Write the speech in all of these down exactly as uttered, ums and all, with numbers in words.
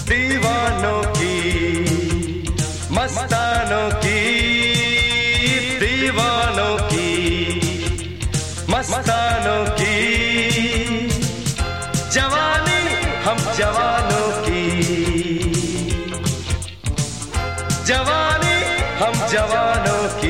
दीवानों की, मस्तानों की, दीवानों की, मस्तानों की, जवानी हम जवानों की, जवानी हम जवानों की,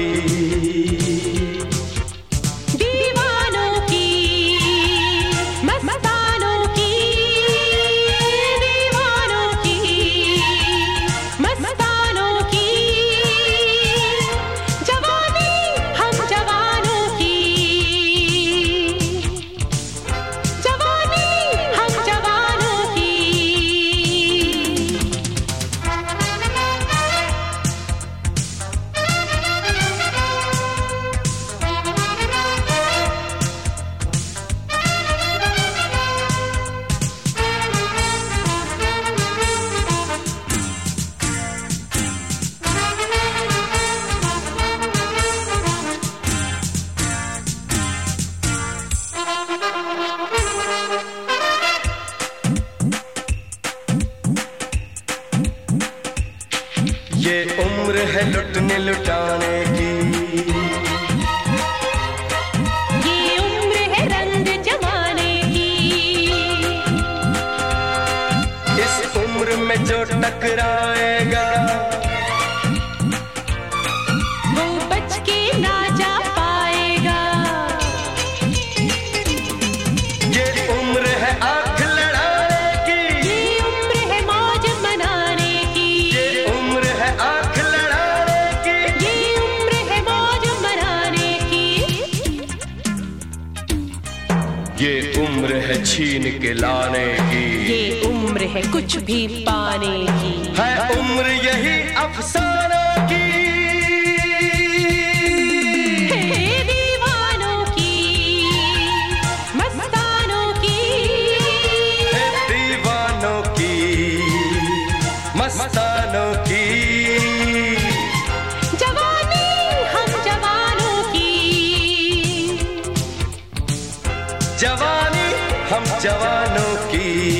ये उम्र है लुटने लुटाने की, ये उम्र है रंग जमाने की, इस उम्र में जो टकराएगा वो बच के ना जा पाएगा। ये उम्र है आंख लड़ाने की, ये उम्र है मौज मनाने की, ये उम्र है आंख लड़ाने की, ये उम्र है मौज मनाने की, ये उम्र है छीन के लाने की, ये उम्र है कुछ भी पाने की, है उम्र यही अफसानों की, हे दीवानों की, मस्तानों की, है दीवानों की, मस्तानों की, जवानी हम जवानों की, जवानी हम जवानों की।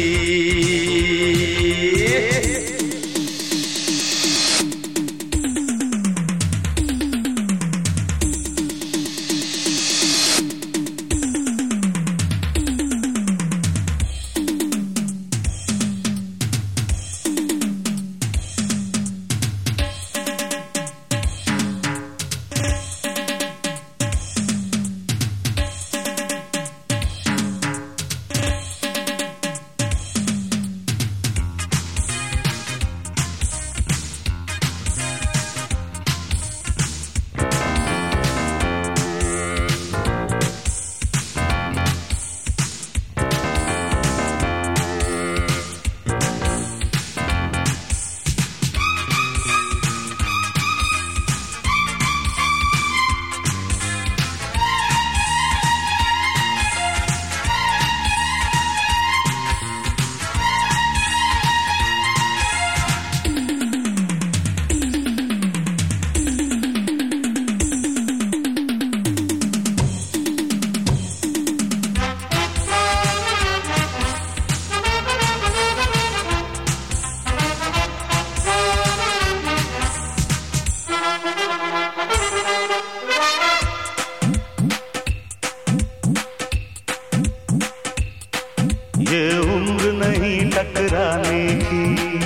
ये उम्र नहीं टकराने की,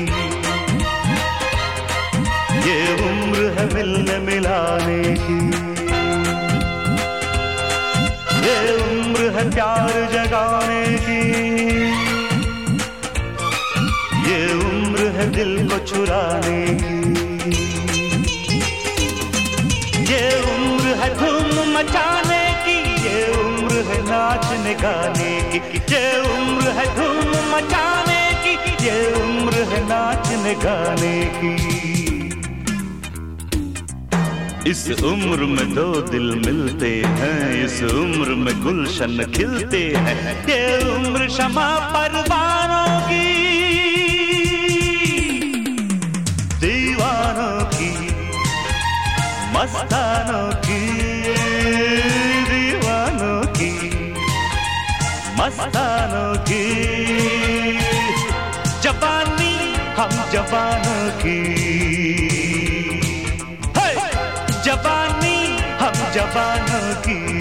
ये उम्र है मिलने मिलाने की, ये उम्र है प्यार जगाने की, ये उम्र है दिल को चुराने की, ये उम्र है धूम मचाने की, ये उम्र है नाचने गाने की, ये उम्र है धूम मचाने की, ये उम्र है नाचने गाने की। इस उम्र में दो दिल मिलते हैं, इस उम्र में गुलशन खिलते हैं, ये उम्र शमा परवानों की, दीवानों की, मस्तानों की, दीवानों की, मस्तानों की, जवानी हम जवानों की। हे! जवानी हम जवानों की।